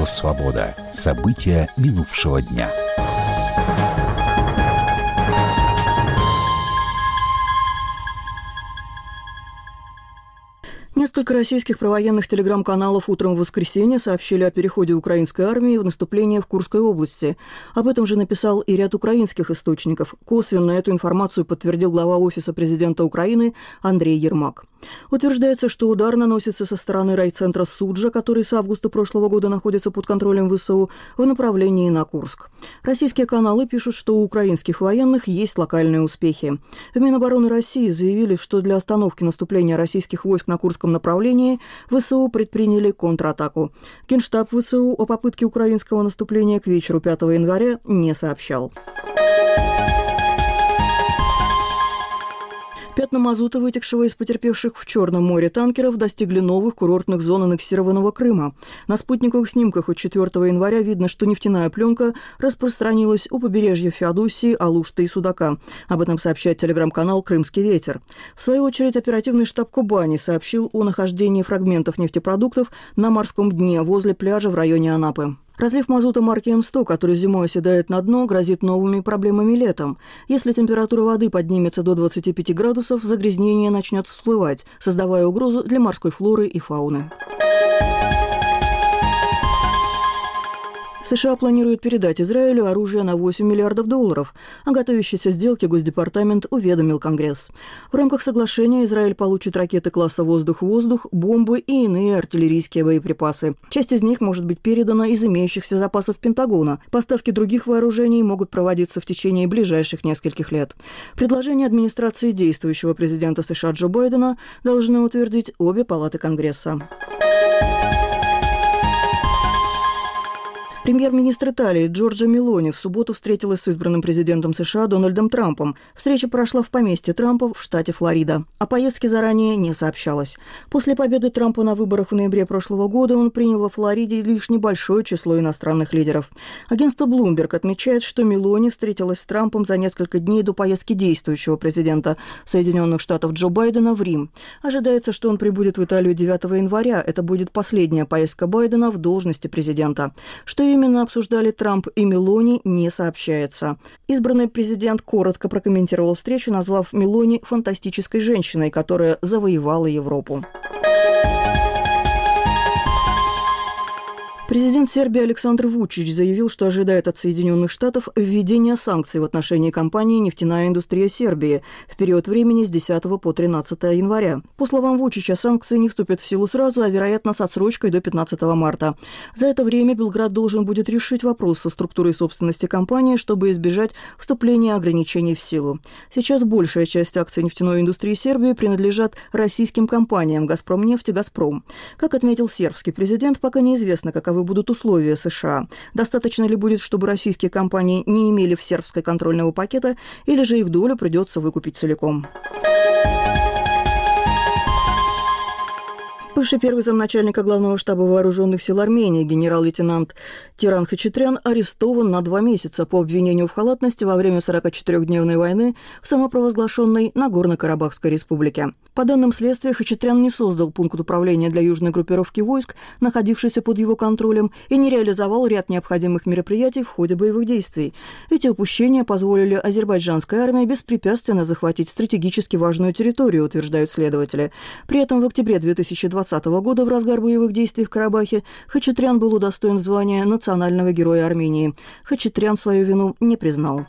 Радио «Свобода». События минувшего дня. Несколько российских провоенных телеграм-каналов утром в воскресенье сообщили о переходе украинской армии в наступление в Курской области. Об этом же написал и ряд украинских источников. Косвенно эту информацию подтвердил глава Офиса президента Украины Андрей Ермак. Утверждается, что удар наносится со стороны райцентра Суджа, который с августа прошлого года находится под контролем ВСУ, в направлении на Курск. Российские каналы пишут, что у украинских военных есть локальные успехи. В Минобороны России заявили, что для остановки наступления российских войск на Курском направлении ВСУ предприняли контратаку. Генштаб ВСУ о попытке украинского наступления к вечеру 5 января не сообщал. Пятна мазута, вытекшего из потерпевших в Черном море танкеров, достигли новых курортных зон аннексированного Крыма. На спутниковых снимках от 4 января видно, что нефтяная пленка распространилась у побережья Феодосии, Алушты и Судака. Об этом сообщает телеграм-канал «Крымский ветер». В свою очередь, оперативный штаб Кубани сообщил о нахождении фрагментов нефтепродуктов на морском дне возле пляжа в районе Анапы. Разлив мазута марки М100, который зимой оседает на дно, грозит новыми проблемами летом. Если температура воды поднимется до 25 градусов, загрязнение начнет всплывать, создавая угрозу для морской флоры и фауны. США планируют передать Израилю оружие на $8 миллиардов. О готовящейся сделке Госдепартамент уведомил Конгресс. В рамках соглашения Израиль получит ракеты класса «Воздух-воздух», бомбы и иные артиллерийские боеприпасы. Часть из них может быть передана из имеющихся запасов Пентагона. Поставки других вооружений могут проводиться в течение ближайших нескольких лет. Предложение администрации действующего президента США Джо Байдена должны утвердить обе палаты Конгресса. Премьер-министр Италии Джорджа Мелони в субботу встретилась с избранным президентом США Дональдом Трампом. Встреча прошла в поместье Трампа в штате Флорида. О поездке заранее не сообщалось. После победы Трампа на выборах в ноябре прошлого года он принял во Флориде лишь небольшое число иностранных лидеров. Агентство Bloomberg отмечает, что Мелони встретилась с Трампом за несколько дней до поездки действующего президента Соединенных Штатов Джо Байдена в Рим. Ожидается, что он прибудет в Италию 9 января. Это будет последняя поездка Байдена в должности президента. Что именно обсуждали Трамп и Мелони, не сообщается. Избранный президент коротко прокомментировал встречу, назвав Мелони фантастической женщиной, которая завоевала Европу. Президент Сербии Александр Вучич заявил, что ожидает от Соединенных Штатов введения санкций в отношении компании «Нефтяная индустрия Сербии» в период времени с 10 по 13 января. По словам Вучича, санкции не вступят в силу сразу, а, вероятно, с отсрочкой до 15 марта. За это время Белград должен будет решить вопрос со структурой собственности компании, чтобы избежать вступления ограничений в силу. Сейчас большая часть акций нефтяной индустрии Сербии принадлежат российским компаниям «Газпромнефть» и «Газпром». Как отметил сербский президент, пока неизвестно, каковы будут условия США. Достаточно ли будет, чтобы российские компании не имели в сербской контрольного пакета, или же их долю придется выкупить целиком? Бывший первый замначальника главного штаба вооруженных сил Армении генерал-лейтенант Тиран Хачатрян арестован на 2 месяца по обвинению в халатности во время 44-дневной войны в самопровозглашенной Нагорно-Карабахской республике. По данным следствия, Хачатрян не создал пункт управления для южной группировки войск, находившейся под его контролем, и не реализовал ряд необходимых мероприятий в ходе боевых действий. Эти упущения позволили азербайджанской армии беспрепятственно захватить стратегически важную территорию, утверждают следователи. При этом в октябре 2020 года в разгар боевых действий в Карабахе Хачатрян был удостоен звания национального героя Армении. Хачатрян свою вину не признал.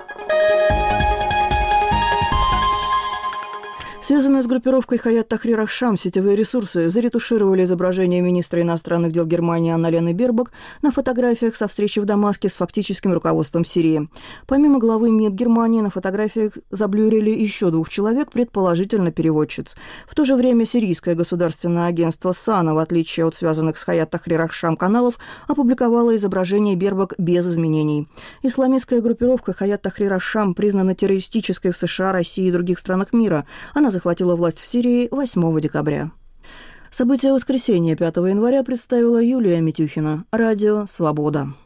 Связанные с группировкой Хаят Тахрир аш-Шам сетевые ресурсы заретушировали изображение министра иностранных дел Германии Анна-Лены Бербок на фотографиях со встречи в Дамаске с фактическим руководством Сирии. Помимо главы МИД Германии, на фотографиях заблюрили еще 2 человек, предположительно переводчиц. В то же время сирийское государственное агентство САНА, в отличие от связанных с Хаят Тахрир аш-Шам каналов, опубликовало изображение Бербок без изменений. Исламистская группировка Хаят Тахрир аш-Шам признана террористической в США, России и других странах мира. Она захватила власть в Сирии 8 декабря. События воскресенья 5 января представила Юлия Митюхина. Радио «Свобода».